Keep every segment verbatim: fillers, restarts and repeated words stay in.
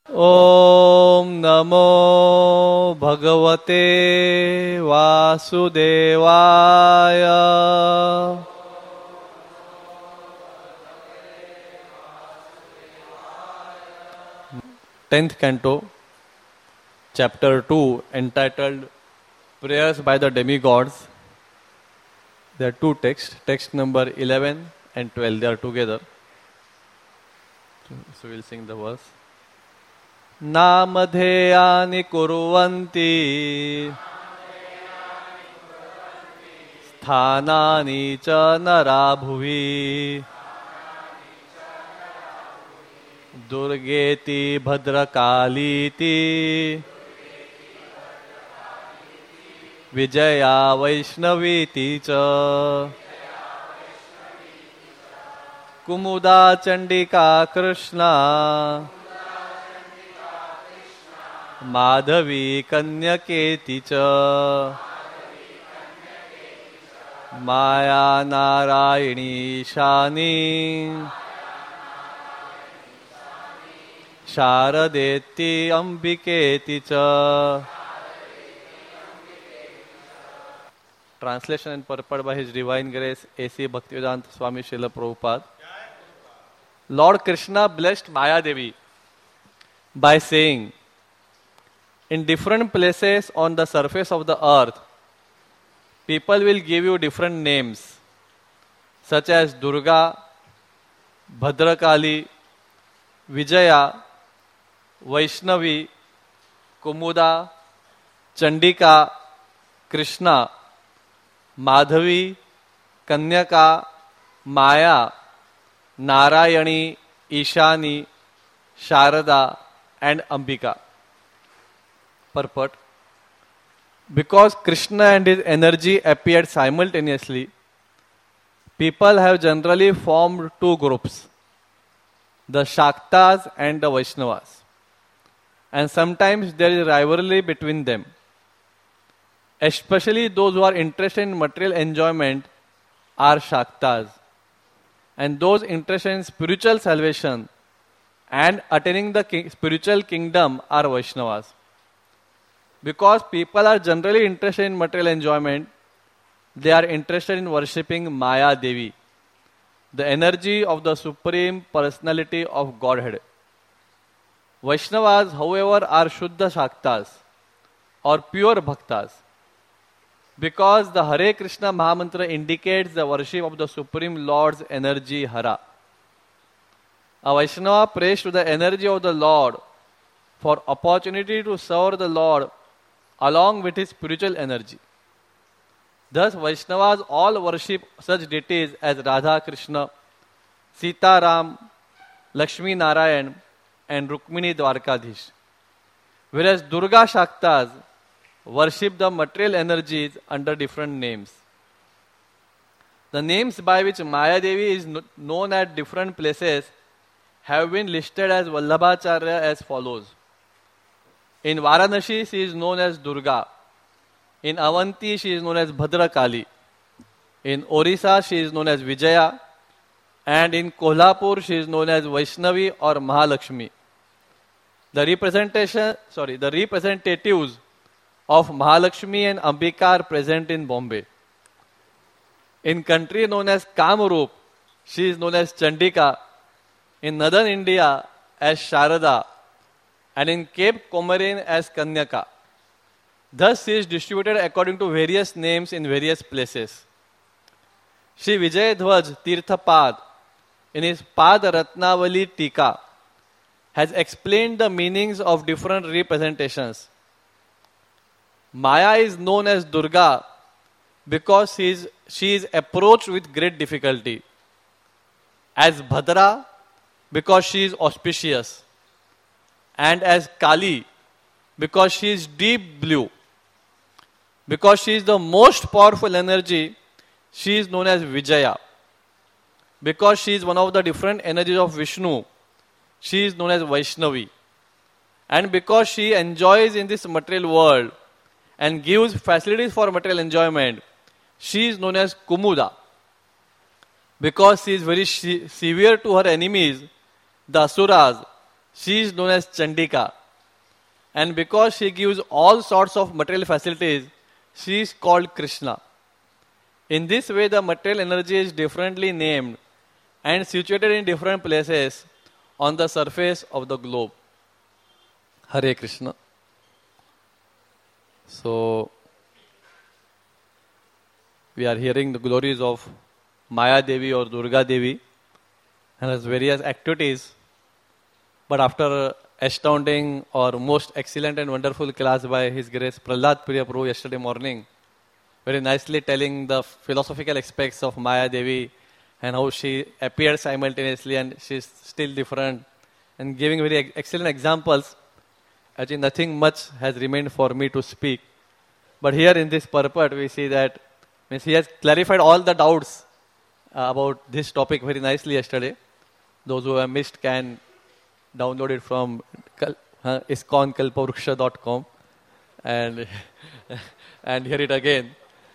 ओम नमो भगवते वासुदेवाय. Tenth canto, chapter two, entitled Prayers by the Demigods. There are two texts, text number eleven and twelve, they are together. So we'll sing the verse. नामधेयानि कुर्वन्ति स्थानानि च नरा भुवि दुर्गेति भद्रकालीति विजया वैष्णवीति च कुमुदा चंडिका कृष्णा माधवी कन्यकेति च माया नारायणी ईशानी शारदेति अंबिकेति च. Translation and purport by His Divine Grace A C Bhaktivedanta Swami Srila Prabhupada. Lord Krishna blessed Maya Devi by saying, in different places on the surface of the earth, people will give you different names, such as Durga, Bhadrakali, Vijaya, Vaishnavi, Kumuda, Chandika, Krishna, Madhavi, Kanyaka, Maya, Narayani, Ishani, Sharada, and Ambika. Purport. Because Krishna and his energy appeared simultaneously, people have generally formed two groups, the Shaktas and the Vaishnavas. And sometimes there is rivalry between them. Especially those who are interested in material enjoyment are Shaktas. And those interested in spiritual salvation and attaining the king, spiritual kingdom are Vaishnavas. Because people are generally interested in material enjoyment, they are interested in worshipping Maya Devi, the energy of the Supreme Personality of Godhead. Vaishnavas, however, are Shuddha Shaktas or pure Bhaktas, because the Hare Krishna Mahamantra indicates the worship of the Supreme Lord's energy Hara. A Vaishnava prays to the energy of the Lord for opportunity to serve the Lord along with his spiritual energy. Thus, Vaishnavas all worship such deities as Radha Krishna, Sita Ram, Lakshmi Narayan, and Rukmini Dwarkadhish. Whereas Durga Shaktas worship the material energies under different names. The names by which Maya Devi is known at different places have been listed as Vallabhacharya as follows. In Varanasi, she is known as Durga. In Avanti, she is known as Bhadrakali. In Orissa, she is known as Vijaya. And in Kolhapur, she is known as Vaishnavi or Mahalakshmi. The representation, sorry, the representatives of Mahalakshmi and Ambika are present in Bombay. In country known as Kamrup, she is known as Chandika. In northern India, as Sharada. And in Cape Comorin as Kanyaka. Thus, she is distributed according to various names in various places. Shri Vijayadhwaj Tirthapad, in his Pad Ratnavali Tika, has explained the meanings of different representations. Maya is known as Durga because she is, she is approached with great difficulty. As Bhadra, because she is auspicious. And as Kali, because she is deep blue. Because she is the most powerful energy, she is known as Vijaya. Because she is one of the different energies of Vishnu, she is known as Vaishnavi. And because she enjoys in this material world and gives facilities for material enjoyment, she is known as Kumuda. Because she is very severe to her enemies, the Asuras, she is known as Chandika. And because she gives all sorts of material facilities, she is called Krishna. In this way, the material energy is differently named and situated in different places on the surface of the globe. Hare Krishna. So, we are hearing the glories of Maya Devi or Durga Devi and has various activities. But after astounding or most excellent and wonderful class by His Grace Prahlad Priya Prabhu yesterday morning, very nicely telling the philosophical aspects of Maya Devi and how she appeared simultaneously and she is still different, and giving very excellent examples. Actually, nothing much has remained for me to speak. But here in this purport, we see that means he has clarified all the doubts uh, about this topic very nicely yesterday. Those who have missed can download it from uh, iskon kalpavruksha dot com and and hear it again.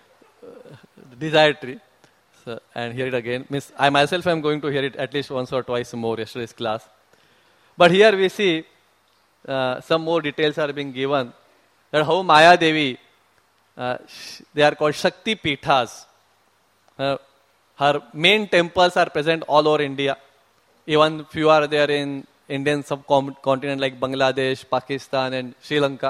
Desire tree. So, and hear it again. Means I myself am going to hear it at least once or twice more yesterday's class. But here we see uh, some more details are being given that how Maya Devi, uh, sh- they are called Shakti Pithas. Uh, her main temples are present all over India. Even few are there in Indian subcontinent like Bangladesh, Pakistan and Sri Lanka.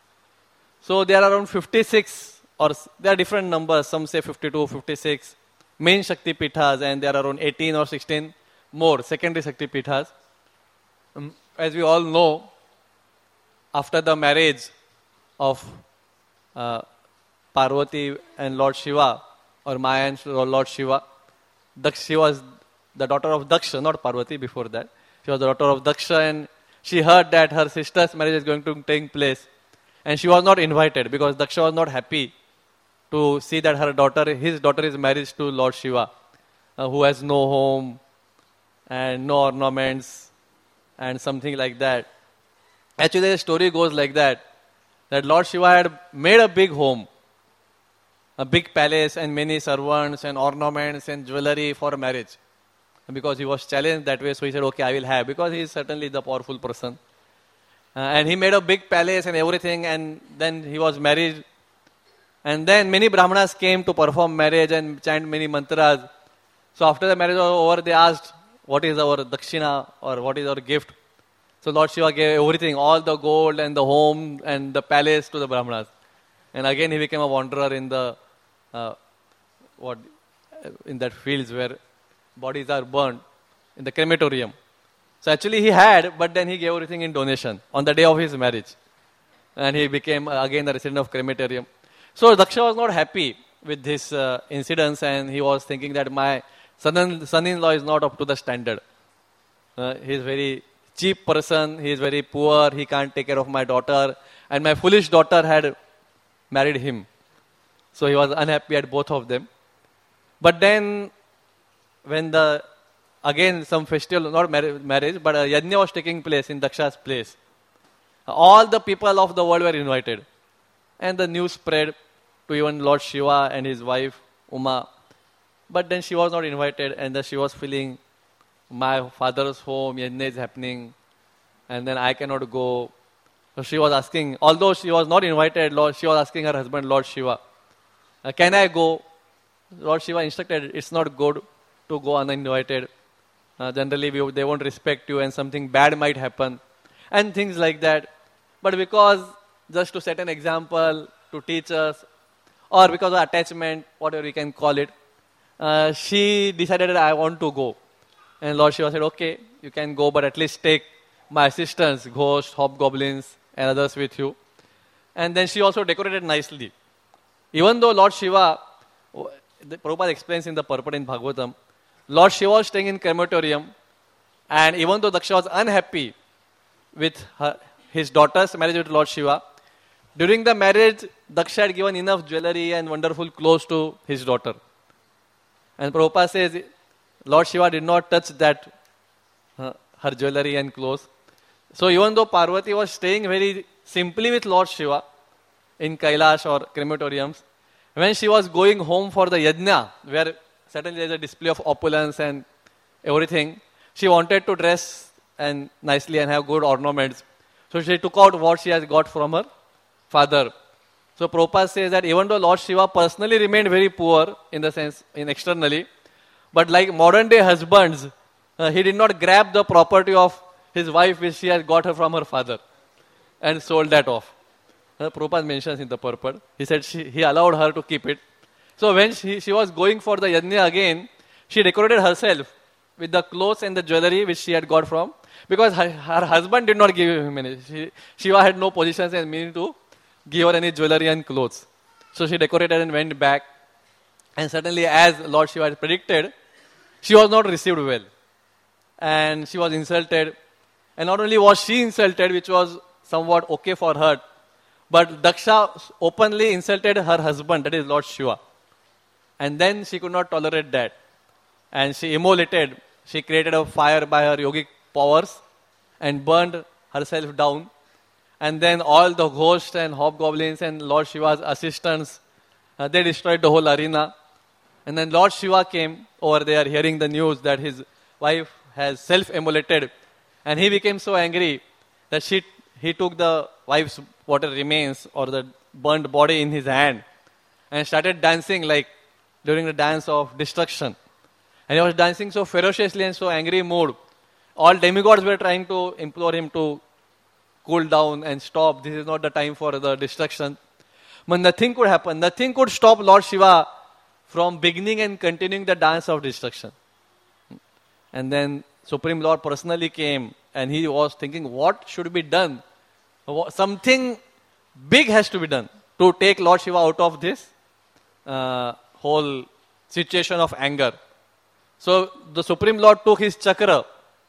So there are around fifty-six, or there are different numbers, some say fifty-two, fifty-six main Shakti Pithas, and there are around eighteen or sixteen more secondary Shakti Pithas. Um, as we all know, after the marriage of uh, Parvati and Lord Shiva, or Maya and Lord Shiva, Daksha, she was the daughter of Daksha, not Parvati before that. She was the daughter of Daksha, and she heard that her sister's marriage is going to take place. And she was not invited because Daksha was not happy to see that her daughter, his daughter is married to Lord Shiva, uh, who has no home and no ornaments and something like that. Actually, the story goes like that, that Lord Shiva had made a big home, a big palace and many servants and ornaments and jewelry for marriage. Because he was challenged that way, so he said, okay, I will have, because he is certainly the powerful person. Uh, and he made a big palace and everything, and then he was married. And then many brahmanas came to perform marriage and chant many mantras. So after the marriage was over, they asked, what is our dakshina, or what is our gift? So Lord Shiva gave everything, all the gold and the home and the palace to the brahmanas. And again he became a wanderer in the uh, what in that fields where bodies are burned, in the crematorium. So actually he had, but then he gave everything in donation on the day of his marriage. And he became uh, again the resident of crematorium. So Daksha was not happy with this uh, incidents, and he was thinking that my son- son-in-law is not up to the standard. Uh, he is very cheap person, he is very poor, he can't take care of my daughter, and my foolish daughter had married him. So he was unhappy at both of them. But then when the, again some festival, not mar- marriage, but a yajna was taking place in Daksha's place, all the people of the world were invited. And the news spread to even Lord Shiva and his wife, Uma. But then she was not invited, and then she was feeling, my father's home, yajna is happening, and then I cannot go. So she was asking, although she was not invited, Lord, she was asking her husband, Lord Shiva, uh, can I go? Lord Shiva instructed, it's not good to go uninvited. Uh, generally, we, they won't respect you and something bad might happen. And things like that. But because, just to set an example, to teach us, or because of attachment, whatever we can call it, uh, she decided that I want to go. And Lord Shiva said, okay, you can go, but at least take my assistants, ghosts, hobgoblins, and others with you. And then she also decorated nicely. Even though Lord Shiva, the Prabhupada explains in the purport in Bhagavatam, Lord Shiva was staying in crematorium, and even though Daksha was unhappy with her, his daughter's marriage with Lord Shiva, during the marriage, Daksha had given enough jewelry and wonderful clothes to his daughter. And Prabhupada says, Lord Shiva did not touch that, uh, her jewelry and clothes. So even though Parvati was staying very simply with Lord Shiva in Kailash or crematoriums, when she was going home for the yajna, where certainly there is a display of opulence and everything, she wanted to dress and nicely and have good ornaments. So she took out what she has got from her father. So Prabhupada says that even though Lord Shiva personally remained very poor in the sense, in externally, but like modern day husbands, uh, he did not grab the property of his wife which she has got her from her father and sold that off. Uh, Prabhupada mentions in the purport. He said she, he allowed her to keep it. So when she, she was going for the yajna again, she decorated herself with the clothes and the jewelry which she had got from, because her, her husband did not give him any. She, Shiva had no positions and meaning to give her any jewelry and clothes. So she decorated and went back. And suddenly, as Lord Shiva had predicted, she was not received well. And she was insulted. And not only was she insulted, which was somewhat okay for her, but Daksha openly insulted her husband, that is Lord Shiva. And then she could not tolerate that. And she immolated. She created a fire by her yogic powers and burned herself down. And then all the ghosts and hobgoblins and Lord Shiva's assistants, uh, they destroyed the whole arena. And then Lord Shiva came over there hearing the news that his wife has self-immolated. And he became so angry that she, he took the wife's water remains or the burned body in his hand and started dancing like during the dance of destruction. And he was dancing so ferociously and so angry mood. All demigods were trying to implore him to cool down and stop. This is not the time for the destruction. But nothing could happen. Nothing could stop Lord Shiva from beginning and continuing the dance of destruction. And then Supreme Lord personally came and he was thinking, what should be done? Something big has to be done to take Lord Shiva out of this uh, whole situation of anger. So the Supreme Lord took his chakra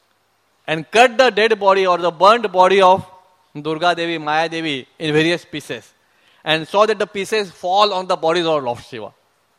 and cut the dead body or the burnt body of Durga Devi, Maya Devi in various pieces and saw that the pieces fall on the bodies of Lord Shiva.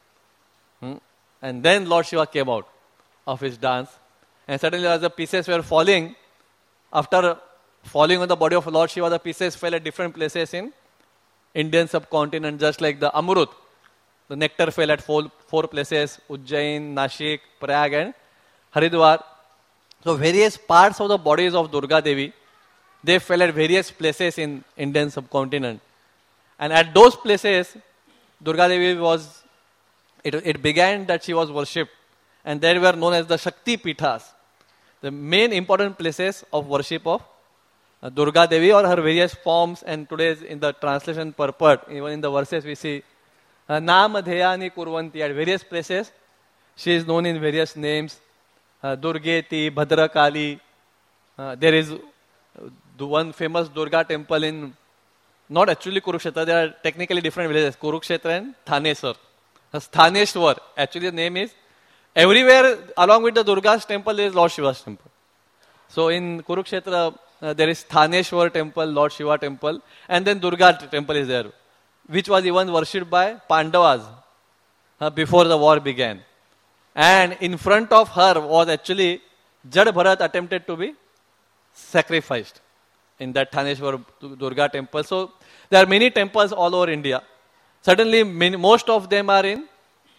Hmm? And then Lord Shiva came out of his dance, and suddenly as the pieces were falling, after falling on the body of Lord Shiva, the pieces fell at different places in Indian subcontinent, just like the Amrut. The nectar fell at four, four places, Ujjain, Nashik, Prayag and Haridwar. So various parts of the bodies of Durga Devi, they fell at various places in Indian subcontinent. And at those places, Durga Devi was, it, it began that she was worshipped. And they were known as the Shakti Pithas, the main important places of worship of uh, Durga Devi or her various forms. And today's in the translation purport, even in the verses we see, Naam Dheyani Kurvanti, at various places, she is known in various names. Uh, Durgeti, Bhadrakali. Uh, there is the one famous Durga temple in, not actually Kurukshetra, there are technically different villages, Kurukshetra and Thaneswar. Uh, Thaneshwar, actually the name is, everywhere along with the Durga's temple there is Lord Shiva's temple. So in Kurukshetra uh, there is Thaneshwar temple, Lord Shiva temple, and then Durga temple is there, which was even worshipped by Pandavas uh, before the war began. And in front of her was actually Jad Bharat attempted to be sacrificed in that Thaneshwar Durga temple. So there are many temples all over India. Certainly many, most of them are in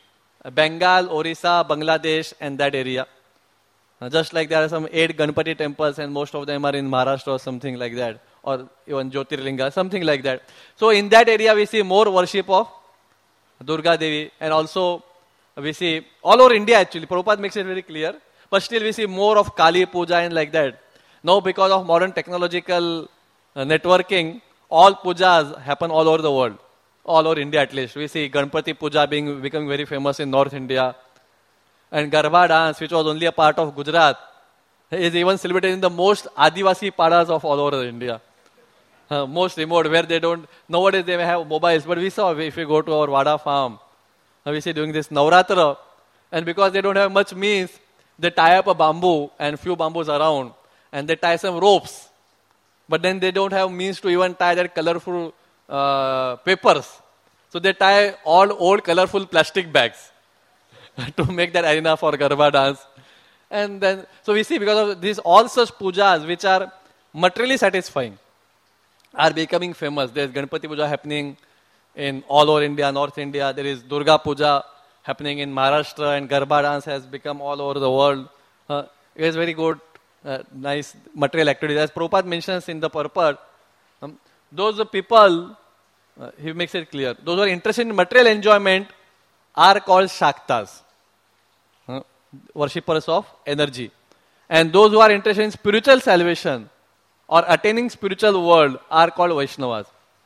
Bengal, Orissa, Bangladesh and that area. Uh, just like there are some eight Ganpati temples and most of them are in Maharashtra or something like that. Or even Jyotirlinga, something like that. So in that area we see more worship of Durga Devi, and also we see all over India actually. Prabhupada makes it very clear. But still we see more of Kali Puja and like that. Now because of modern technological uh, networking, all pujas happen all over the world. All over India at least. We see Ganpati Puja being becoming very famous in North India. And Garba dance, which was only a part of Gujarat, is even celebrated in the most Adivasi padas of all over India. Uh, most remote, where they don't, nowadays they may have mobiles, but we saw if we go to our Vada farm, uh, we see doing this Navratra, and because they don't have much means, they tie up a bamboo and few bamboos around, and they tie some ropes, but then they don't have means to even tie that colorful uh, papers. So they tie all old colorful plastic bags to make that arena for Garba dance. And then, so we see because of these all such pujas which are materially satisfying are becoming famous. There is Ganpati Puja happening in all over India, North India. There is Durga Puja happening in Maharashtra, and Garba dance has become all over the world. Uh, it is very good uh, nice material activities. As Prabhupada mentions in the purport, um, those people, uh, he makes it clear, those who are interested in material enjoyment are called Shaktas, uh, worshippers of energy. And those who are interested in spiritual salvation or attaining spiritual world are called Vaishnavas.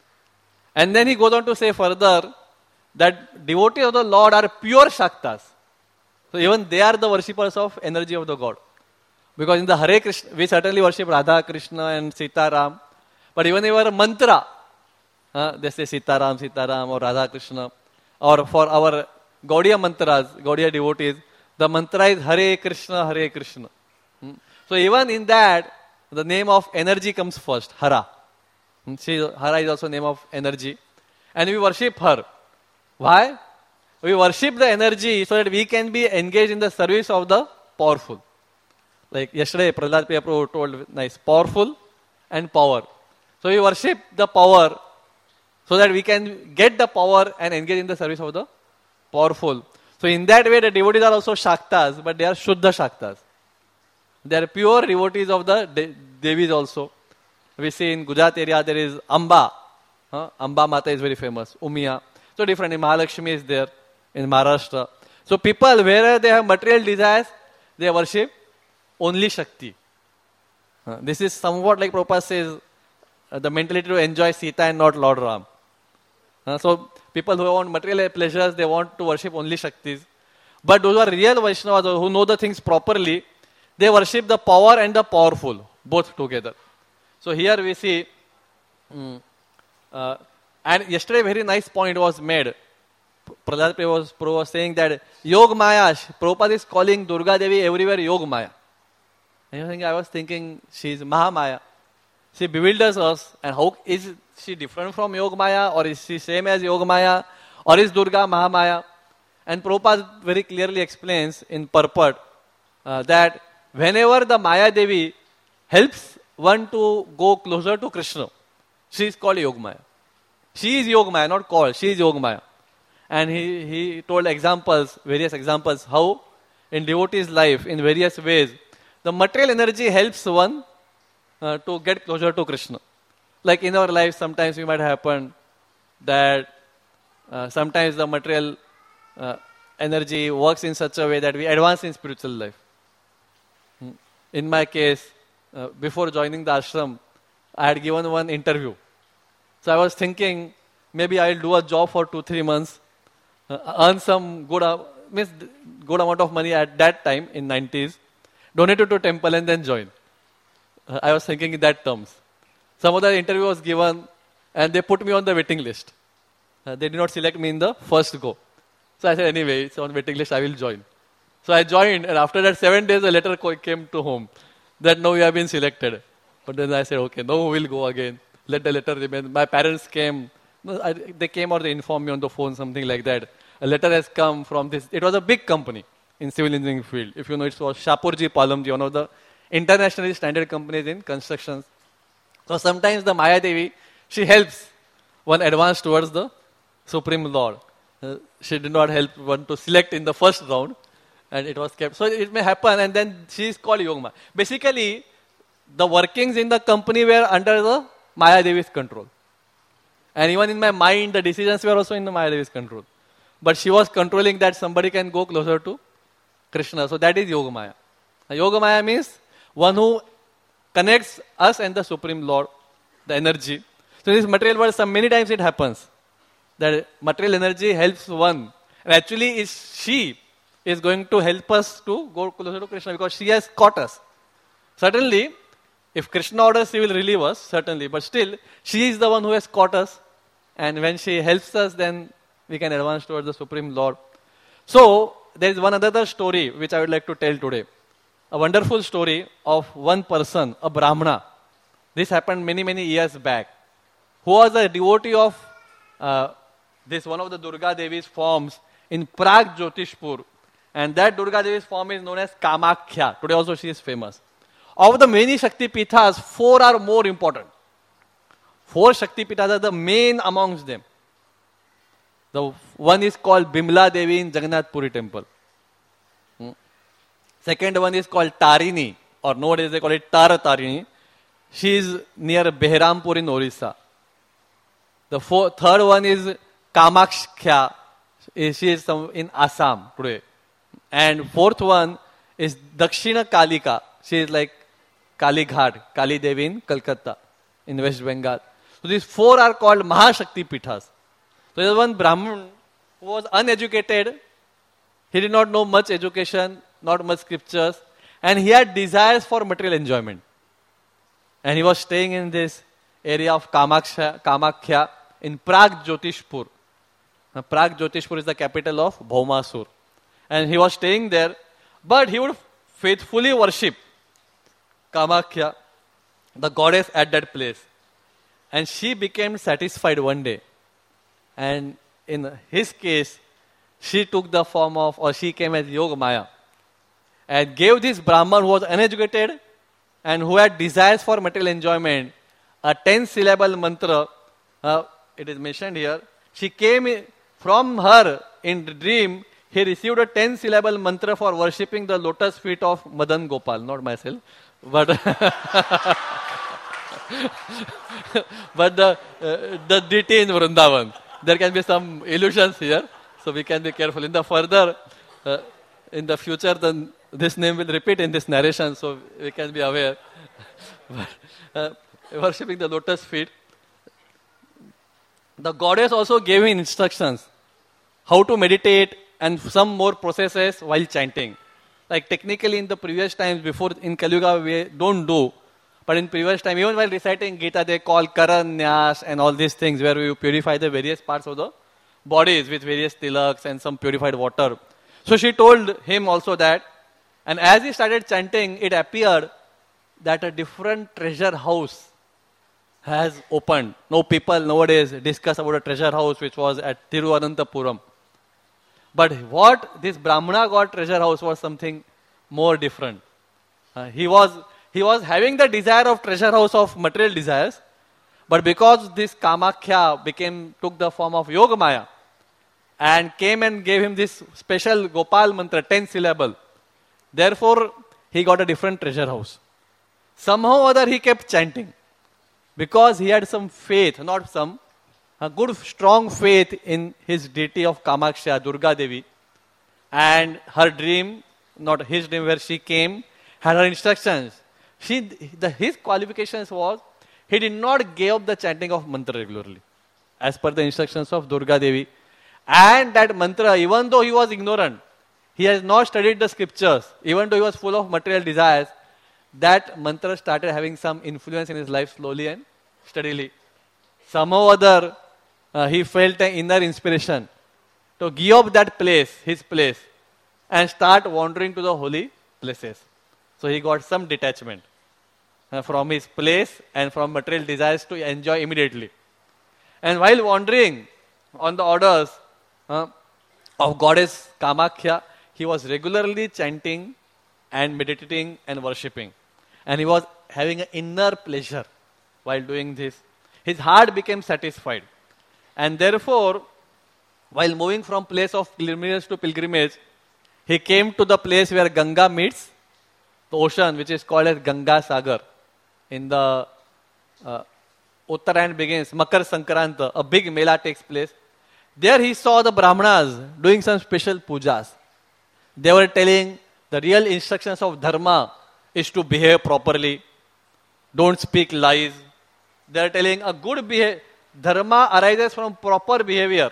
And then he goes on to say further that devotees of the Lord are pure Shaktas. So even they are the worshippers of energy of the God. Because in the Hare Krishna, we certainly worship Radha, Krishna and Sita Ram. But even in our mantra, uh, they say Sita Ram, Sita Ram or Radha Krishna. Or for our Gaudiya mantras, Gaudiya devotees, the mantra is Hare Krishna, Hare Krishna. Hmm. So even in that, the name of energy comes first, Hara. Hmm. She, Hara is also name of energy. And we worship her. Why? We worship the energy so that we can be engaged in the service of the powerful. Like yesterday, Prahlad Prabhu told, nice, powerful and power. So we worship the power so that we can get the power and engage in the service of the powerful. So in that way, the devotees are also Shaktas, but they are Shuddha Shaktas. They are pure devotees of the de- Devis also. We see in Gujarat area, there is Amba. Huh? Amba Mata is very famous. Umia. So different. In Mahalakshmi is there. In Maharashtra. So people, wherever they have material desires, they worship only Shakti. Uh, this is somewhat like Prabhupada says, uh, the mentality to enjoy Sita and not Lord Ram. Uh, so people who want material pleasures, they want to worship only Shaktis. But those who are real Vaishnavas, who know the things properly, they worship the power and the powerful, both together. So here we see, um, uh, and yesterday a very nice point was made. Prahlad Prabhu was, was saying that Yog Maya, Prabhupada is calling Durga Devi everywhere Yog Maya. And I was thinking she is Mahamaya. She bewilders us. And how is she different from Yog Maya, or is she same as Yog Maya, or is Durga Mahamaya? And Prabhupada very clearly explains in purport uh, that whenever the Maya Devi helps one to go closer to Krishna, she is called Yog Maya. She is Yog Maya, not called. She is Yog Maya. And he, he told examples, various examples, how in devotee's life, in various ways, the material energy helps one uh, to get closer to Krishna. Like in our life, sometimes it might happen that uh, sometimes the material uh, energy works in such a way that we advance in spiritual life. In my case, uh, before joining the ashram, I had given one interview. So I was thinking, maybe I'll do a job for two, three months, uh, earn some good, uh, means good amount of money at that time in nineties, donate it to temple and then join. Uh, I was thinking in that terms. Some other interview was given and they put me on the waiting list. Uh, they did not select me in the first go. So I said, anyway, it's on waiting list, I will join. So I joined, and after that seven days, a letter came to home that no, you have been selected. But then I said, okay, no, we'll go again. Let the letter remain. My parents came. No, I, they came or they informed me on the phone, something like that. A letter has come from this. It was a big company in civil engineering field. If you know, it was Shapurji Palamji, one of the internationally standard companies in constructions. So sometimes the Maya Devi, she helps one advance towards the Supreme Lord. Uh, she did not help one to select in the first round. And it was kept. So it may happen, and then she is called Yogma. Basically, the workings in the company were under the Maya Devi's control. And even in my mind, the decisions were also in the Maya Devi's control. But she was controlling that somebody can go closer to Krishna. So that is Yogamaya. Yogamaya means one who connects us and the Supreme Lord, the energy. So in this material world, some many times it happens that material energy helps one. And actually, is she is going to help us to go closer to Krishna because she has caught us. Certainly, if Krishna orders, she will relieve us, certainly. But still, she is the one who has caught us. And when she helps us, then we can advance towards the Supreme Lord. So, there is one other story which I would like to tell today. A wonderful story of one person, a Brahmana. This happened many, many years back. Who was a devotee of uh, this one of the Durga Devi's forms in Prag Jyotishpur. And that Durga Devi's form is known as Kamakhya. Today also she is famous. Of the many Shakti Pithas, four are more important. Four Shakti Pithas are the main amongst them. The one is called Bimla Devi in Jagannath Puri temple. Hmm. Second one is called Tarini or nowadays they call it Tara Tarini. She is near Behrampur in Orissa. The four, third one is Kamakshya. She is some, in Assam today. And fourth one is Dakshina Kalika. She is like Kali Ghat, Kali Devi in Calcutta, in West Bengal. So these four are called Mahashakti Pithas. So there was one Brahmin who was uneducated. He did not know much education, not much scriptures, and he had desires for material enjoyment. And he was staying in this area of Kamaksha, Kamakhya in Prag Jyotishpur. Now, Prag Jyotishpur is the capital of Bhaumasur. And he was staying there, but he would faithfully worship Kamakhya, the goddess at that place. And she became satisfied one day. And in his case, she took the form of, or she came as Yogamaya, and gave this Brahman who was uneducated and who had desires for material enjoyment a ten-syllable mantra. Uh, it is mentioned here. She came in, from her in the dream. He received a ten-syllable mantra for worshipping the lotus feet of Madan Gopal, not myself, but but the uh, the deity in Vrindavan. There can be some illusions here, so we can be careful. In the further, uh, in the future, then this name will repeat in this narration, so we can be aware. But, uh, worshipping the lotus feet. The goddess also gave him instructions how to meditate and some more processes while chanting. Like technically in the previous times, before in Kali Yuga, we don't do. But in previous time, even while reciting Gita, they call Karanyas and all these things where we purify the various parts of the bodies with various tilaks and some purified water. So she told him also that. And as he started chanting, it appeared that a different treasure house has opened. No people nowadays discuss about a treasure house which was at Tiruvananthapuram. But what this Brahmana got treasure house was something more different. Uh, he was he was having the desire of treasure house of material desires, but because this Kamakhya became took the form of Yogamaya and came and gave him this special Gopal mantra, ten syllable, therefore he got a different treasure house. Somehow or other he kept chanting because he had some faith, not some, a good strong faith in his deity of Kamakhya, Durga Devi, and her dream, not his dream where she came, had her instructions. She, the, his qualifications was, he did not give up the chanting of mantra regularly, as per the instructions of Durga Devi. And that mantra, even though he was ignorant, he has not studied the scriptures, even though he was full of material desires, that mantra started having some influence in his life slowly and steadily. Somehow or other, uh, he felt an inner inspiration to give up that place, his place, and start wandering to the holy places. So he got some detachment uh, from his place and from material desires to enjoy immediately. And while wandering on the orders uh, of goddess Kamakhya, he was regularly chanting and meditating and worshipping. And he was having an inner pleasure while doing this. His heart became satisfied. And therefore, while moving from place of pilgrimage to pilgrimage, he came to the place where Ganga meets the ocean, which is called as Ganga Sagar. In the uh, Uttarayan begins, Makar Sankranta, a big mela takes place. There he saw the Brahmanas doing some special pujas. They were telling the real instructions of dharma is to behave properly. Don't speak lies. They are telling a good behavior. Dharma arises from proper behavior.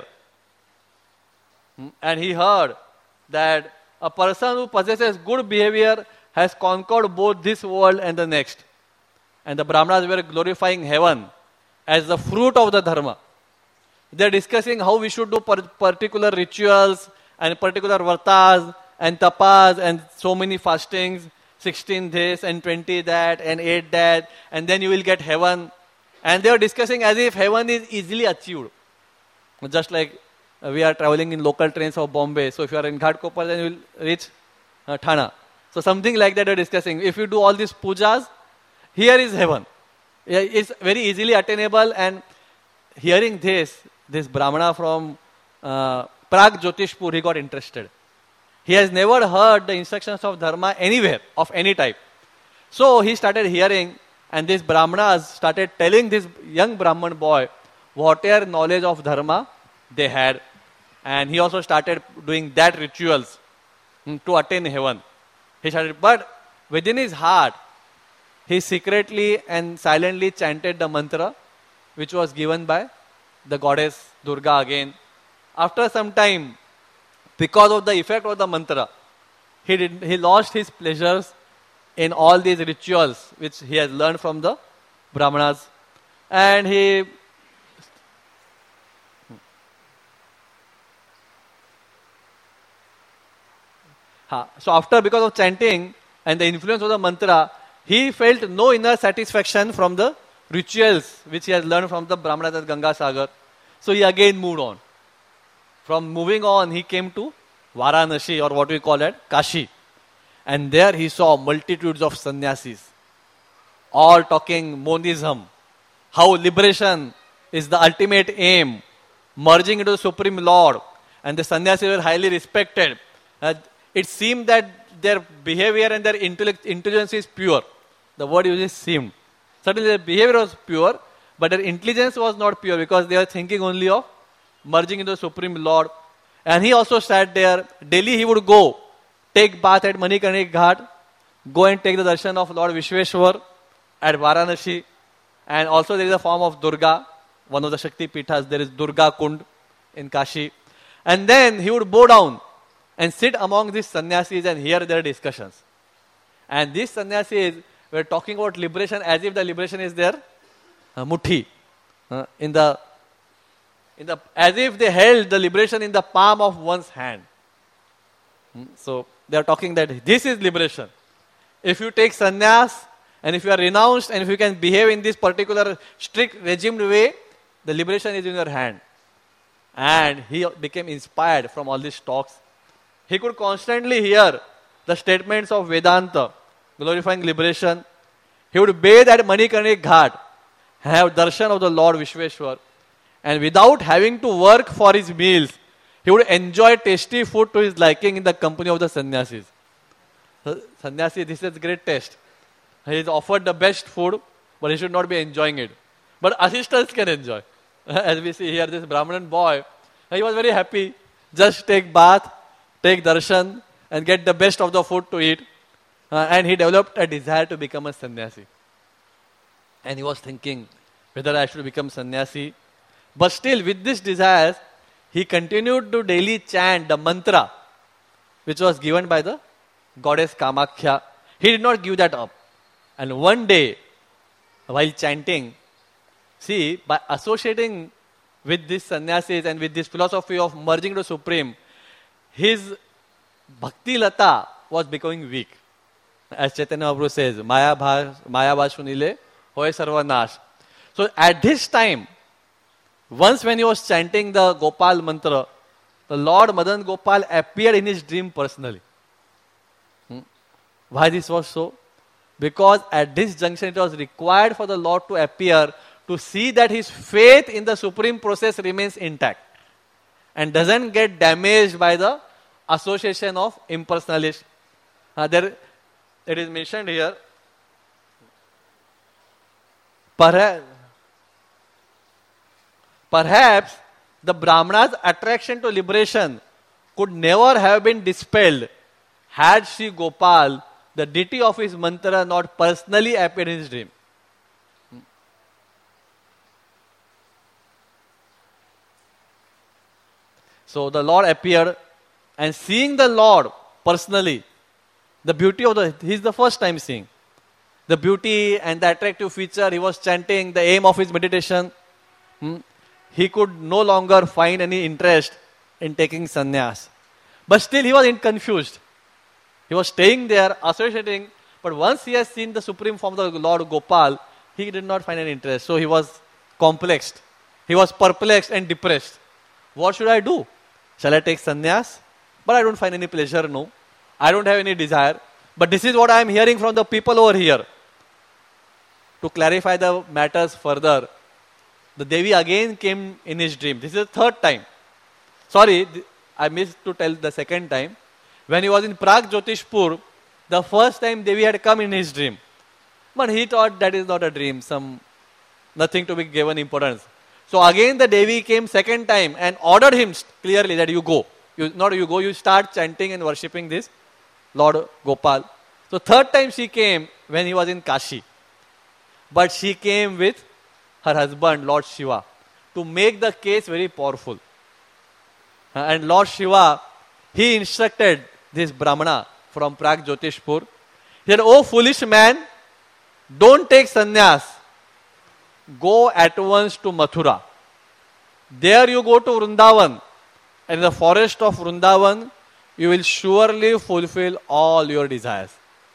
And he heard that a person who possesses good behavior has conquered both this world and the next. And the Brahmanas were glorifying heaven as the fruit of the dharma. They are discussing how we should do particular rituals and particular vartas and tapas and so many fastings, sixteen this and twenty that and eight that, and then you will get heaven. And they are discussing as if heaven is easily achieved. Just like uh, we are traveling in local trains of Bombay. So if you are in Ghatkopar, then you will reach uh, Thana. So something like that they are discussing. If you do all these pujas, here is heaven. It's very easily attainable. And hearing this, this Brahmana from uh, Prag Jyotishpur, he got interested. He has never heard the instructions of dharma anywhere, of any type. So he started hearing, and these Brahmanas started telling this young Brahman boy whatever knowledge of dharma they had. And he also started doing that rituals mm, to attain heaven. He started, but within his heart, he secretly and silently chanted the mantra which was given by the goddess Durga again. After some time, because of the effect of the mantra, he did, he lost his pleasures in all these rituals which he has learned from the Brahmanas. And he Ha. So after, because of chanting and the influence of the mantra, he felt no inner satisfaction from the rituals which he has learned from the Brahmanas at Ganga Sagar. So he again moved on. From moving on, he came to Varanasi, or what we call it, Kashi. And there he saw multitudes of sannyasis, all talking monism, how liberation is the ultimate aim, merging into the Supreme Lord. And the sannyasis were highly respected. Uh, It seemed that their behavior and their intellect, intelligence is pure. The word uses seemed. Certainly their behavior was pure, but their intelligence was not pure because they were thinking only of merging into the Supreme Lord. And he also sat there. Daily he would go, take bath at Manikarnik Ghat, go and take the darshan of Lord Vishweshwar at Varanasi. And also there is a form of Durga, one of the Shakti Pithas. There is Durga Kund in Kashi. And then he would bow down and sit among these sannyasis and hear their discussions. And these sannyasis were talking about liberation as if the liberation is their uh, muthi. Uh, in the, in the, as if they held the liberation in the palm of one's hand. Hmm? So they are talking that this is liberation. If you take sannyas and if you are renounced and if you can behave in this particular strict regimed way, the liberation is in your hand. And he became inspired from all these talks. He could constantly hear the statements of Vedanta, glorifying liberation. He would bathe at Manikarnik Ghat, have darshan of the Lord Vishweshwar, and without having to work for his meals, he would enjoy tasty food to his liking in the company of the sannyasis. The sannyasi, this is great taste. He is offered the best food, but he should not be enjoying it. But assistants can enjoy. As we see here, this Brahman boy, he was very happy. Just take bath, take darshan, and get the best of the food to eat. Uh, and he developed a desire to become a sannyasi. And he was thinking whether I should become sannyasi. But still, with this desire, he continued to daily chant the mantra, which was given by the goddess Kamakhya. He did not give that up. And one day, while chanting, see, by associating with these sannyasis and with this philosophy of merging to Supreme, his bhakti lata was becoming weak. As Chaitanya Mahaprabhu says, Maya bha, Maya bha shunile hoye sarva nash. So at this time, once when he was chanting the Gopal mantra, the Lord Madan Gopal appeared in his dream personally. Hmm? Why this was so? Because at this junction it was required for the Lord to appear to see that his faith in the supreme process remains intact and doesn't get damaged by the association of impersonalists. Uh, there, it is mentioned here, perhaps, perhaps the Brahmana's attraction to liberation could never have been dispelled had Sri Gopal, the deity of his mantra, not personally appeared in his dream. So the Lord appeared, and seeing the Lord personally, the beauty of the, he's the first time seeing the beauty and the attractive feature, he was chanting the aim of his meditation. Hmm? He could no longer find any interest in taking sannyas. But still he was confused. He was staying there, associating, but once he has seen the supreme form of the Lord Gopal, he did not find any interest. So he was complexed. He was perplexed and depressed. What should I do? Shall I take sannyas? But I don't find any pleasure, no. I don't have any desire. But this is what I am hearing from the people over here. To clarify the matters further, the Devi again came in his dream. This is the third time. Sorry, I missed to tell the second time. When he was in Prag Jyotishpur, the first time Devi had come in his dream. But he thought that is not a dream, some nothing to be given importance. So again the Devi came second time and ordered him clearly that you go. You, not you go, you start chanting and worshipping this Lord Gopal. So third time she came when he was in Kashi. But she came with her husband, Lord Shiva, to make the case very powerful. Uh, and Lord Shiva, he instructed this Brahmana from Prag Jyotishpur. He said, "Oh foolish man, don't take sannyas. Go at once to Mathura. There you go to Vrindavan. And in the forest of Vrindavan, you will surely fulfill all your desires."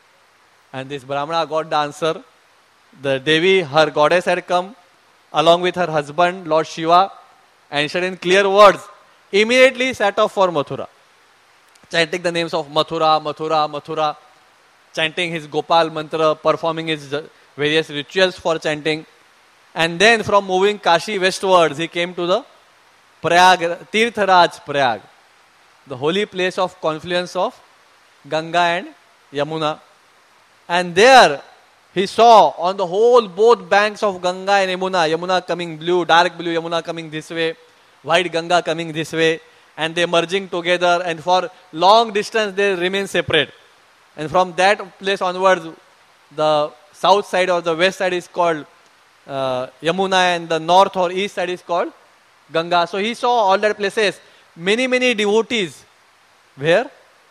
And this Brahmana got the answer. The Devi, her goddess, had come along with her husband, Lord Shiva, and said in clear words, immediately set off for Mathura, chanting the names of Mathura, Mathura, Mathura, chanting his Gopal mantra, performing his various rituals for chanting. And then from moving Kashi westwards, he came to the Prayag, Tirtharaj Prayag, the holy place of confluence of Ganga and Yamuna. And there he saw on the whole both banks of Ganga and Yamuna, Yamuna coming blue, dark blue Yamuna coming this way, white Ganga coming this way, and they merging together, and for long distance they remain separate. And from that place onwards, the south side or the west side is called uh, Yamuna, and the north or east side is called Ganga. So he saw all that places, many, many devotees. Where?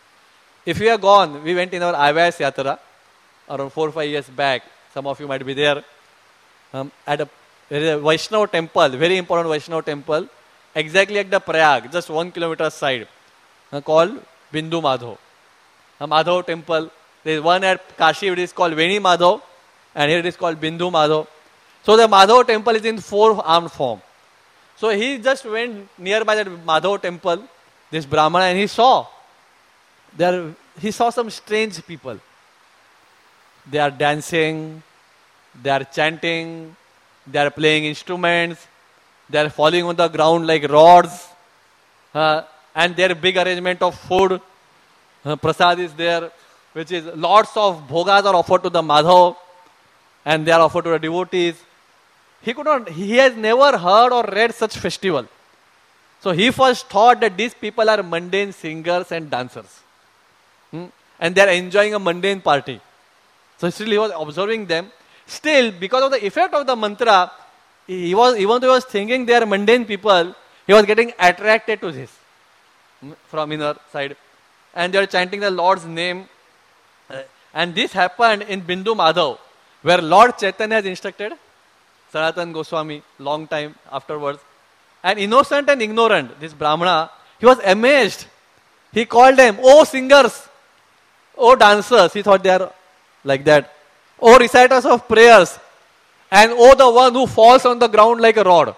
If we are gone, we went in our Ayvas Yatra around four or five years back. Some of you might be there. Um, at a, there is a Vaishnava temple, very important Vaishnava temple, exactly at the Prayag, just one kilometer side, uh, called Bindu Madhav. A Madhav temple. There is one at Kashi, it is called Veni Madhav, and here it is called Bindu Madhav. So the Madhav temple is in four-armed form. So he just went nearby that Madhav temple, this Brahmana, and he saw, there, he saw some strange people. They are dancing, they are chanting, they are playing instruments, they are falling on the ground like rods, uh, and their big arrangement of food, uh, prasad is there, which is lots of bhogas are offered to the Madhav, and they are offered to the devotees. He could not, he has never heard or read such festival. So he first thought that these people are mundane singers and dancers. Hmm? And they are enjoying a mundane party. So still he was observing them. Still, because of the effect of the mantra, he was, even though he was thinking they are mundane people, he was getting attracted to this hmm? from inner side. And they are chanting the Lord's name. Uh, and this happened in Bindu Madhav, where Lord Chaitanya has instructed Sanatana Goswami long time afterwards. And innocent and ignorant, this Brahmana, he was amazed. He called them, "Oh singers, oh dancers," he thought they are like that. "Oh reciters of prayers, and oh the one who falls on the ground like a rod.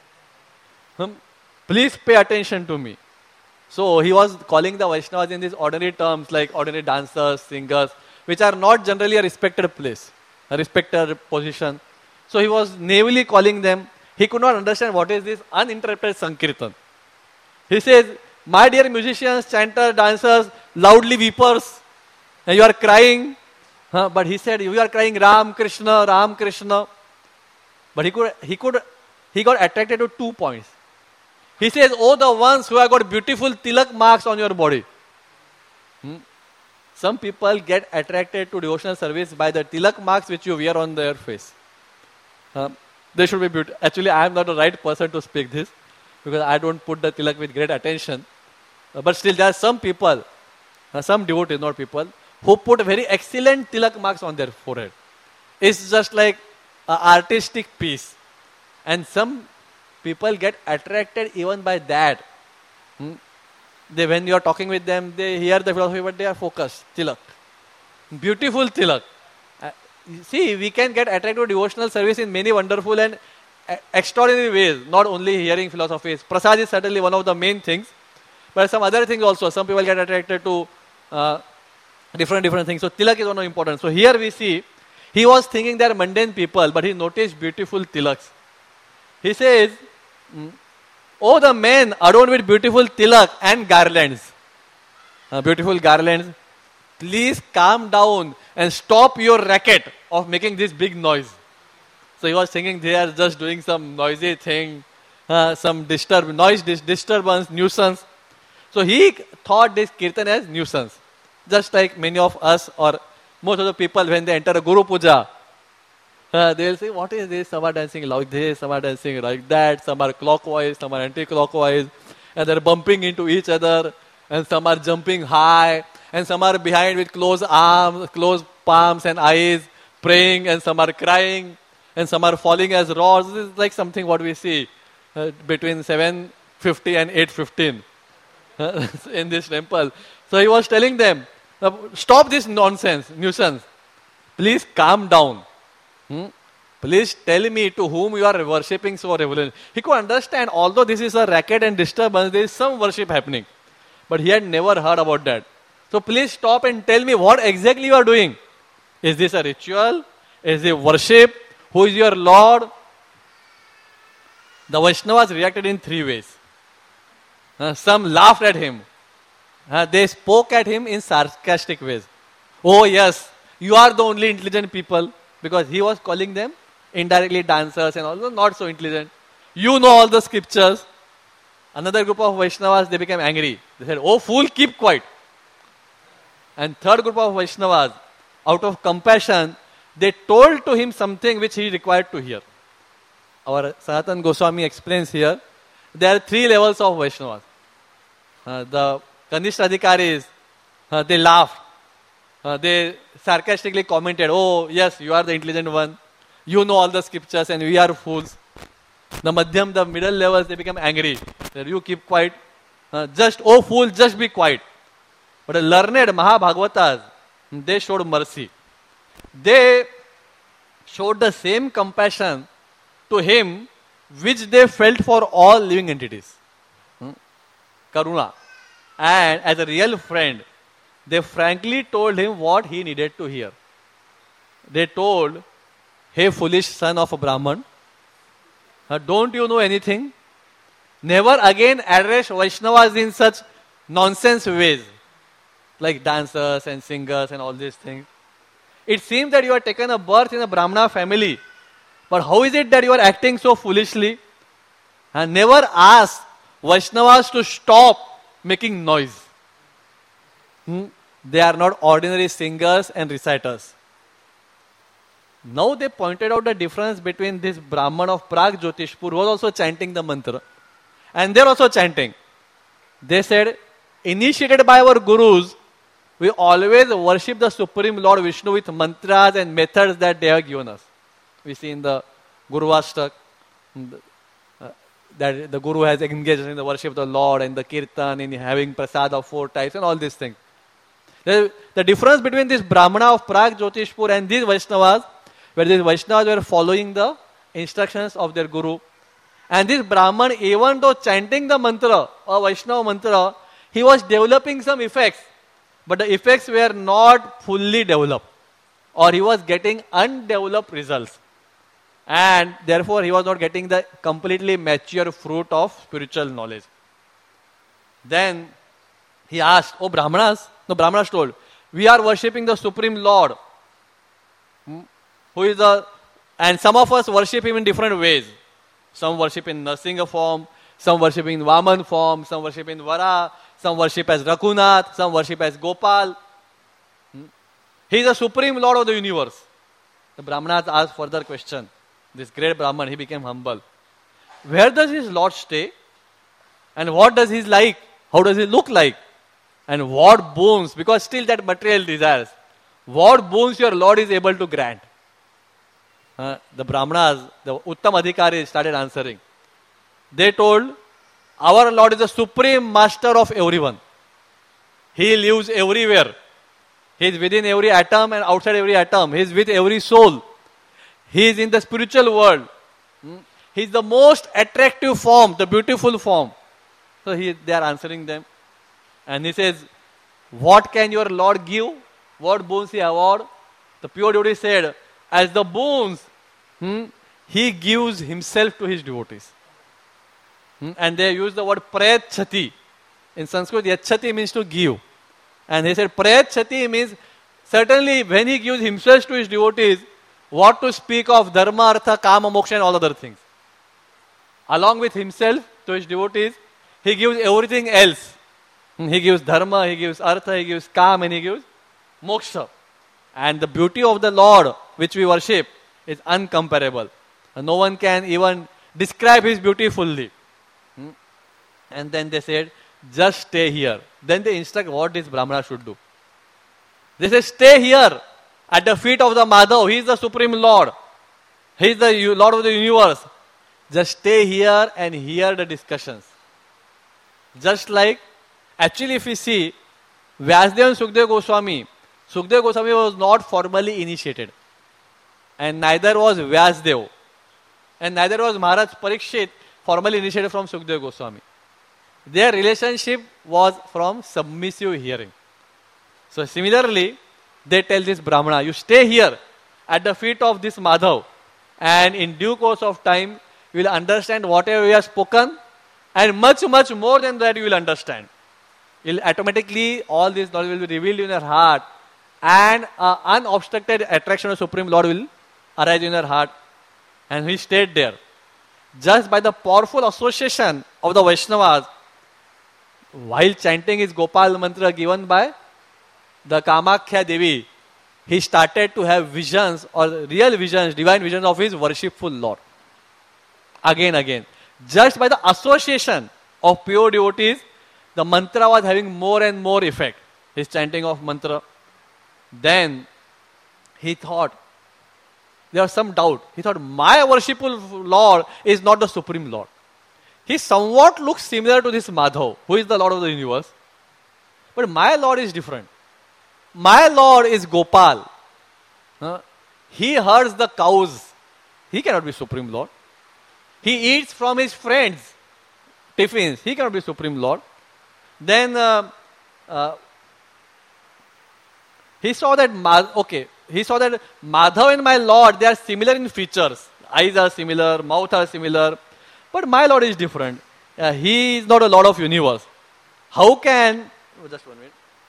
Hmm? Please pay attention to me." So he was calling the Vaishnavas in these ordinary terms like ordinary dancers, singers, which are not generally a respected place, a respected position. So he was naively calling them. He could not understand what is this uninterrupted Sankirtan. He says, "My dear musicians, chanters, dancers, loudly weepers, and you are crying." Huh? But he said, "You are crying Ram Krishna, Ram Krishna." But he could, he could, he got attracted to two points. He says, "Oh, the ones who have got beautiful tilak marks on your body." Hmm? Some people get attracted to devotional service by the tilak marks which you wear on their face. Uh, they should be beautiful. Actually, I am not the right person to speak this because I don't put the tilak with great attention. Uh, but still, there are some people, uh, some devotees, not people, who put very excellent tilak marks on their forehead. It's just like an artistic piece. And some people get attracted even by that. Hmm? They, when you are talking with them, they hear the philosophy, but they are focused. Tilak. Beautiful tilak. Uh, see, we can get attracted to devotional service in many wonderful and uh, extraordinary ways, not only hearing philosophies. Prasad is certainly one of the main things, but some other things also. Some people get attracted to uh, different, different things. So tilak is one of important. So here we see, he was thinking they are mundane people, but he noticed beautiful tilaks. He says, "Oh, the men adorned with beautiful tilak and garlands, uh, beautiful garlands, please calm down and stop your racket of making this big noise. So he was thinking they are just doing some noisy thing, uh, some disturb, noise dis- disturbance, nuisance. So he thought this kirtan as nuisance. Just like many of us or most of the people when they enter a Guru Puja, uh, they will say, what is this? Some are dancing like this, some are dancing like that, some are clockwise, some are anti-clockwise, and they're bumping into each other, and some are jumping high, and some are behind with closed arms, closed palms and eyes, praying, and some are crying, and some are falling as rods. This is like something what we see uh, between seven fifty and eight fifteen uh, in this temple. So he was telling them, stop this nonsense, nuisance. Please calm down. Hmm? Please tell me to whom you are worshipping so reverently. He could understand, although this is a racket and disturbance, there is some worship happening. But he had never heard about that. So please stop and tell me what exactly you are doing. Is this a ritual? Is it worship? Who is your Lord? The Vaishnavas reacted in three ways. Uh, some laughed at him. Uh, they spoke at him in sarcastic ways. Oh yes, you are the only intelligent people, because he was calling them indirectly dancers and also not so intelligent. You know all the scriptures. Another group of Vaishnavas, they became angry. They said, oh fool, keep quiet. And third group of Vaishnavas, out of compassion, they told to him something which he required to hear. Our Sanatana Goswami explains here, there are three levels of Vaishnavas. Uh, the Kanishta Adhikaris, uh, they laughed. Uh, they sarcastically commented, oh yes, you are the intelligent one. You know all the scriptures and we are fools. The Madhyam, the middle levels, they become angry. Said, you keep quiet. Uh, just, oh fool, just be quiet. But the learned Mahabhagavatas, they showed mercy. They showed the same compassion to him which they felt for all living entities. Hmm? Karuna. And as a real friend, they frankly told him what he needed to hear. They told, hey foolish son of a Brahman, uh, don't you know anything? Never again address Vaishnavas in such nonsense ways, like dancers and singers and all these things. It seems that you have taken a birth in a Brahmana family, but how is it that you are acting so foolishly? And never ask Vaishnavas to stop making noise. Hmm? They are not ordinary singers and reciters. Now they pointed out the difference between this Brahman of Prag Jyotishpur who was also chanting the mantra. And they are also chanting. They said, initiated by our gurus, we always worship the Supreme Lord Vishnu with mantras and methods that they have given us. We see in the Guru Ashtak uh, that the Guru has engaged in the worship of the Lord and the Kirtan, in having prasad of four types and all these things. The, the difference between this Brahmana of Prag Jyotishpur and these Vaishnavas, where these Vaishnavas were following the instructions of their Guru. And this Brahman, even though chanting the mantra, or Vaishnava mantra, he was developing some effects. But the effects were not fully developed. Or he was getting undeveloped results. And therefore he was not getting the completely mature fruit of spiritual knowledge. Then he asked, oh Brahmanas, no Brahmanas told, we are worshipping the Supreme Lord. Hmm? Who is the, and some of us worship him in different ways. Some worship in Narsinga form, some worship in Vaman form, some worship in Vara, some worship as Rakunath, some worship as Gopal. Hmm? He is the Supreme Lord of the universe. The Brahmanas asked further question. This great Brahman, he became humble. Where does his Lord stay? And what does he like? How does he look like? And what boons, because still that material desires, what boons your Lord is able to grant? Uh, the Brahmanas, the Uttam Adhikaris started answering. They told, our Lord is the supreme master of everyone. He lives everywhere. He is within every atom and outside every atom. He is with every soul. He is in the spiritual world. Hmm? He is the most attractive form, the beautiful form. So he, they are answering them. And he says, what can your Lord give? What boons he award? The pure devotee said, as the boons, hmm, he gives himself to his devotees. Hmm, and they use the word prayachati. In Sanskrit, yachati means to give. And he said prayachati means, certainly when he gives himself to his devotees, what to speak of dharma, artha, kama, moksha and all other things. Along with himself, to his devotees, he gives everything else. He gives dharma, he gives artha, he gives kama and he gives moksha. And the beauty of the Lord which we worship is uncomparable. No one can even describe his beauty fully. And then they said, just stay here. Then they instruct what this Brahmana should do. They said, stay here at the feet of the Madhav. He is the Supreme Lord. He is the Lord of the universe. Just stay here and hear the discussions. Just like, actually if we see, Vyasdev and Sukdev Goswami, Sukdev Goswami was not formally initiated. And neither was Vyasdev. And neither was Maharaj Parikshit formally initiated from Sukdev Goswami. Their relationship was from submissive hearing. So similarly, they tell this Brahmana, you stay here at the feet of this Madhav, and in due course of time, you will understand whatever we have spoken, and much, much more than that you will understand. You'll automatically, all this knowledge will be revealed in your heart, and uh, unobstructed attraction of Supreme Lord will arise in your heart. And he stayed there. Just by the powerful association of the Vaishnavas, while chanting his Gopal mantra given by the Kamakhya Devi, he started to have visions or real visions, divine visions of his worshipful Lord. Again, again. Just by the association of pure devotees, the mantra was having more and more effect. His chanting of mantra. Then he thought, there was some doubt. He thought, my worshipful Lord is not the Supreme Lord. He somewhat looks similar to this Madhav, who is the Lord of the universe. But my Lord is different. My Lord is Gopal. Huh? He herds the cows. He cannot be Supreme Lord. He eats from his friends' tiffins. He cannot be Supreme Lord. Then uh, uh, he saw that, Ma- okay, he saw that Madhav and my Lord, they are similar in features. Eyes are similar, mouth are similar. But my Lord is different. Uh, he is not a Lord of universe. How can... Oh, just one minute.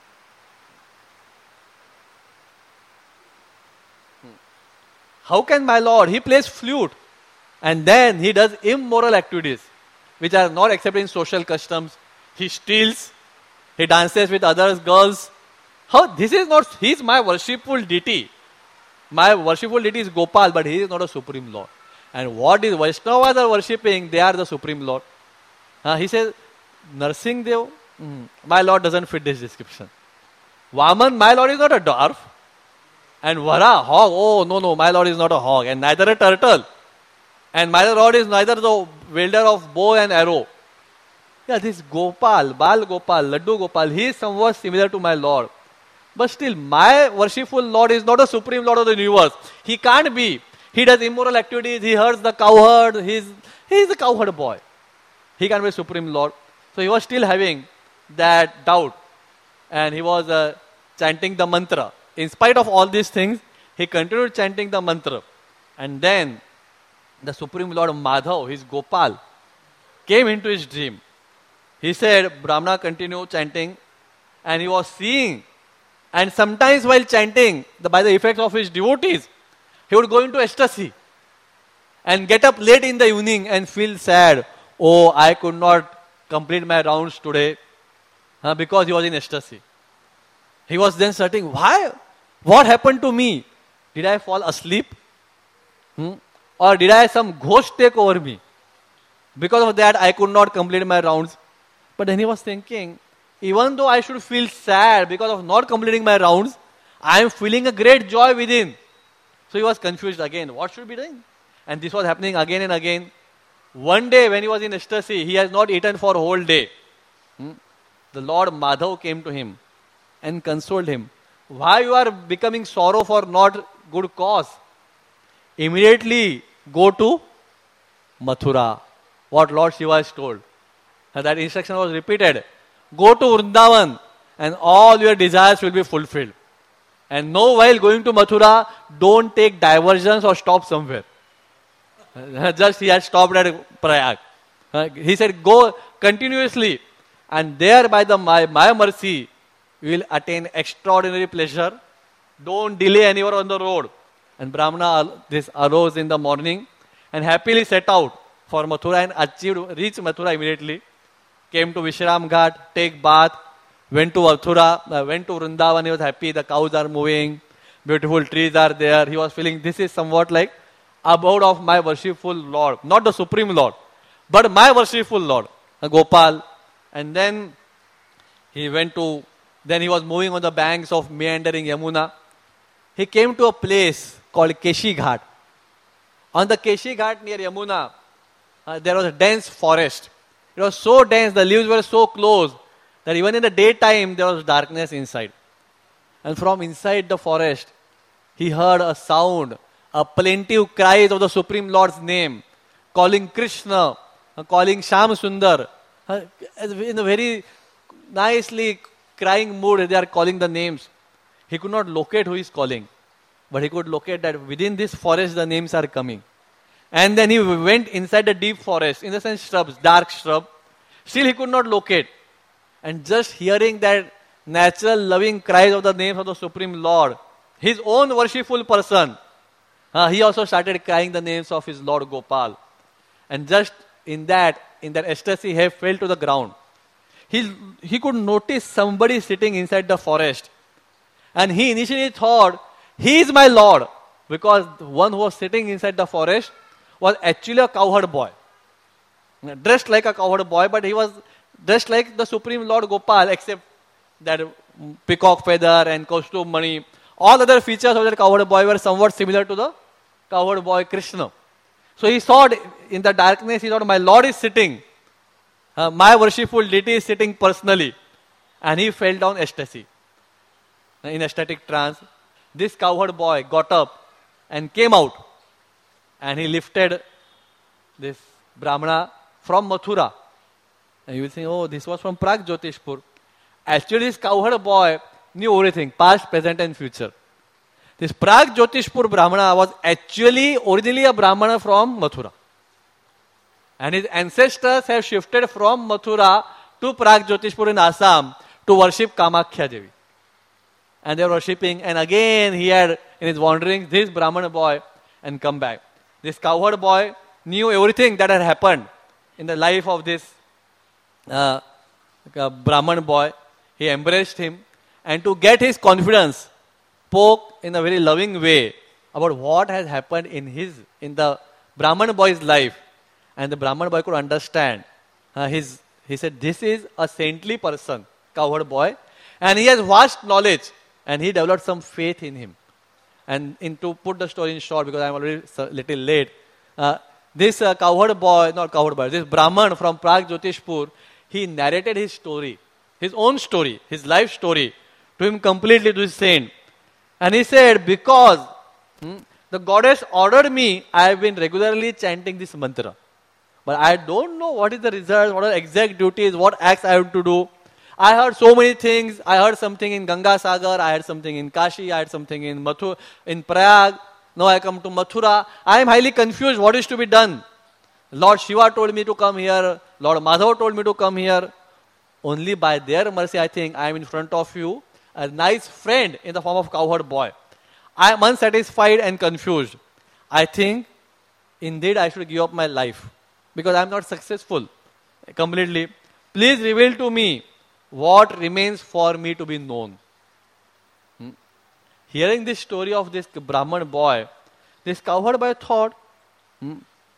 Hmm. How can my Lord... He plays flute. And then he does immoral activities, which are not accepted in social customs. He steals. He dances with others, girls. How? This is not... He is my worshipful deity. My worshipful deity is Gopal, but he is not a Supreme Lord. And what is Vaishnavas are worshipping, they are the Supreme Lord. Uh, he says, Narsingh Dev, mm, my Lord doesn't fit this description. Vaman, my Lord is not a dwarf. And Vara, hog, oh no, no, my Lord is not a hog. And neither a turtle. And my Lord is neither the wielder of bow and arrow. Yeah, this Gopal, Bal Gopal, Laddu Gopal, he is somewhat similar to my Lord. But still, my worshipful Lord is not a Supreme Lord of the universe. He can't be. He does immoral activities. He herds the cowherd. He's, he's a cowherd boy. He can't be Supreme Lord. So he was still having that doubt. And he was uh, chanting the mantra. In spite of all these things, he continued chanting the mantra. And then the Supreme Lord Madhav, his Gopal, came into his dream. He said, Brahmana continued chanting. And he was seeing. And sometimes while chanting, the, by the effects of his devotees, he would go into ecstasy and get up late in the evening and feel sad. Oh, I could not complete my rounds today uh, because he was in ecstasy. He was then searching, why? What happened to me? Did I fall asleep? Hmm? Or did I some ghost take over me? Because of that, I could not complete my rounds. But then he was thinking, even though I should feel sad because of not completing my rounds, I am feeling a great joy within. So he was confused again. What should be doing? And this was happening again and again. One day when he was in ecstasy, he has not eaten for a whole day. Hmm? The Lord Madhav came to him and consoled him. Why you are becoming sorrow for not good cause? Immediately go to Mathura. What Lord Shiva has told. And that instruction was repeated. Go to Vrindavan and all your desires will be fulfilled. And no, while going to Mathura, don't take diversions or stop somewhere. Just he had stopped at Prayag. Uh, he said, go continuously. And there by the my, my mercy, you will attain extraordinary pleasure. Don't delay anywhere on the road. And Brahmana this arose in the morning and happily set out for Mathura and achieved, reached Mathura immediately. Came to Vishram Ghat, take bath, went to Mathura, uh, went to Vrindavan. He was happy. The cows are moving, beautiful trees are there. He was feeling this is somewhat like abode of my worshipful Lord, not the Supreme Lord, but my worshipful Lord, uh, Gopal. And then he went to, then he was moving on the banks of meandering Yamuna. He came to a place called Keshi Ghat. On the Keshi Ghat near Yamuna, uh, there was a dense forest. It was so dense, the leaves were so close that even in the daytime there was darkness inside. And from inside the forest, he heard a sound, a plaintive cries of the Supreme Lord's name, calling Krishna, uh, calling Sham Sundar. Uh, in a very nicely crying mood, they are calling the names. He could not locate who is calling, but he could locate that within this forest the names are coming. And then he went inside the deep forest, in the sense shrubs, dark shrub. Still he could not locate. And just hearing that natural loving cries of the names of the Supreme Lord, his own worshipful person, uh, he also started crying the names of his Lord Gopal. And just in that, in that ecstasy, he fell to the ground. He, he could notice somebody sitting inside the forest. And he initially thought, he is my Lord. Because the one who was sitting inside the forest was actually a cowherd boy. Dressed like a cowherd boy, but he was dressed like the Supreme Lord Gopal, except that peacock feather and costume money. All other features of that cowherd boy were somewhat similar to the cowherd boy Krishna. So he thought, in the darkness, he thought, my Lord is sitting. Uh, my worshipful deity is sitting personally. And he fell down ecstasy. In ecstatic trance, this cowherd boy got up and came out. And he lifted this Brahmana from Mathura. And you will think, oh, this was from Prag Jyotishpur. Actually, this cowherd boy knew everything, past, present and future. This Prag Jyotishpur Brahmana was actually originally a Brahmana from Mathura. And his ancestors have shifted from Mathura to Prag Jyotishpur in Assam to worship Kamakhya Devi. And they were worshipping, and again he had, in his wanderings, this Brahmana boy and come back. This cowherd boy knew everything that had happened in the life of this uh, Brahman boy. He embraced him, and to get his confidence, spoke in a very loving way about what has happened in his, in the Brahman boy's life. And the Brahman boy could understand. Uh, his, he said, this is a saintly person, cowherd boy, and he has vast knowledge, and he developed some faith in him. And in, to put the story in short, because I am already a little late, uh, this uh, cowherd boy, not cowherd boy, this Brahman from Prag Jyotishpur, he narrated his story, his own story, his life story, to him completely, to his saint. And he said, because hmm, the goddess ordered me, I have been regularly chanting this mantra. But I don't know what is the result, what are the exact duties, what acts I have to do. I heard so many things. I heard something in Ganga Sagar, I heard something in Kashi, I heard something in Mathura, in Prayag. Now I come to Mathura. I am highly confused what is to be done. Lord Shiva told me to come here. Lord Madhav told me to come here. Only by their mercy, I think, I am in front of you, a nice friend in the form of cowherd boy. I am unsatisfied and confused. I think, indeed, I should give up my life because I am not successful completely. Please reveal to me what remains for me to be known. Hmm? Hearing this story of this Brahman boy, this cowherd boy thought, hmm,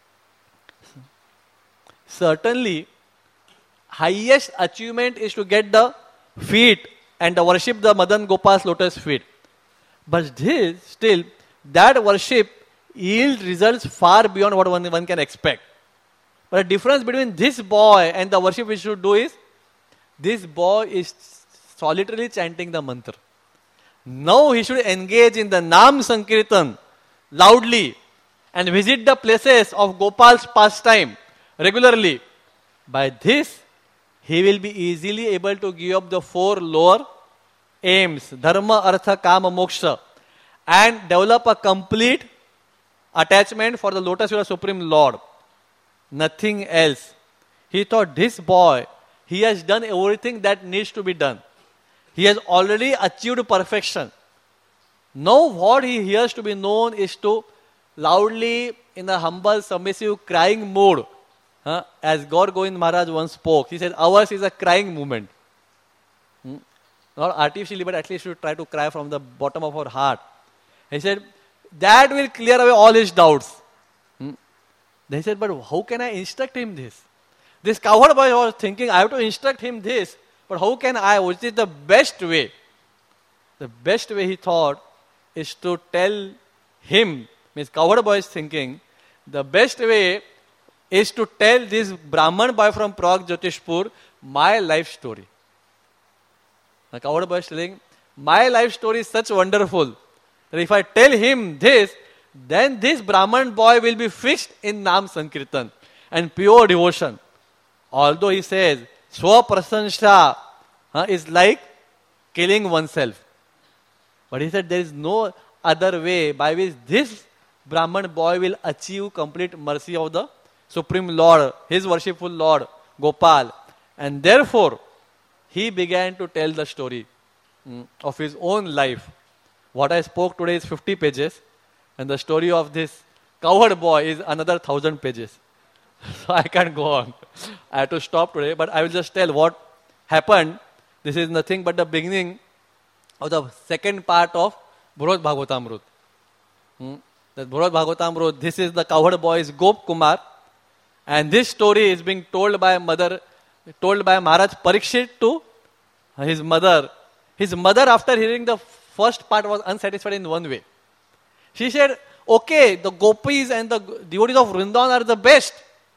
certainly, highest achievement is to get the feet and to worship the Madan Gopal's lotus feet. But this, still, that worship yields results far beyond what one, one can expect. But the difference between this boy and the worship we should do is, this boy is solitarily chanting the mantra. Now he should engage in the Nam Sankirtan loudly and visit the places of Gopal's pastime regularly. By this, he will be easily able to give up the four lower aims, Dharma, Artha, Kama, Moksha, and develop a complete attachment for the lotus feet of Supreme Lord. Nothing else. He thought, this boy, he has done everything that needs to be done. He has already achieved perfection. Now what he hears to be known is to loudly, in a humble, submissive, crying mood, huh? As Gaur Govind Maharaj once spoke, he said, ours is a crying movement. Hmm? Not artificially, but at least we try to cry from the bottom of our heart. He said, that will clear away all his doubts. Hmm? They said, but how can I instruct him this? This cowherd boy was thinking, I have to instruct him this, but how can I? Which is the best way? The best way, he thought, is to tell him, means cowherd boy is thinking, the best way is to tell this Brahman boy from Prag Jyotishpur my life story. The cowherd boy is telling, my life story is such wonderful that if I tell him this, then this Brahman boy will be fixed in Nam Sankirtan and pure devotion. Although he says, Swa Prasansha uh, is like killing oneself. But he said there is no other way by which this Brahman boy will achieve complete mercy of the Supreme Lord, his worshipful Lord, Gopal. And therefore, he began to tell the story mm, of his own life. What I spoke today is fifty pages, and the story of this cowherd boy is another thousand pages. So I can't go on. I have to stop today, but I will just tell what happened. This is nothing but the beginning of the second part of Bhurod Bhagavatamrut. Hmm? The Bhurod Bhagavatamrut, this is the cowherd boy's Gop Kumar, and this story is being told by mother, told by Maharaj Parikshit to his mother. His mother, after hearing the first part, was unsatisfied in one way. She said, okay, the gopis and the devotees of Vrindavan are the best.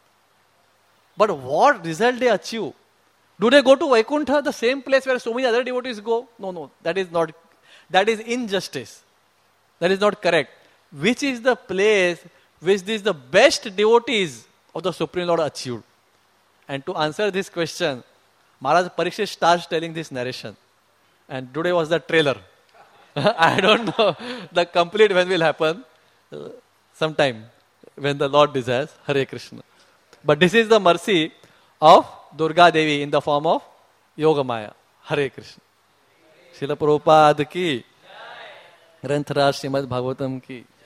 But what result they achieve? Do they go to Vaikuntha, the same place where so many other devotees go? No, no, that is not, that is injustice. That is not correct. Which is the place which these the best devotees of the Supreme Lord achieved? And to answer this question, Maharaj Parikshit starts telling this narration. And today was the trailer. I don't know the complete when will happen. Uh, sometime when the Lord desires. Hare Krishna. But this is the mercy of Durga Devi in the form of Yogamaya. Hare Krishna. Srila Prabhupada ki. Granthara Srimad Bhagavatam ki.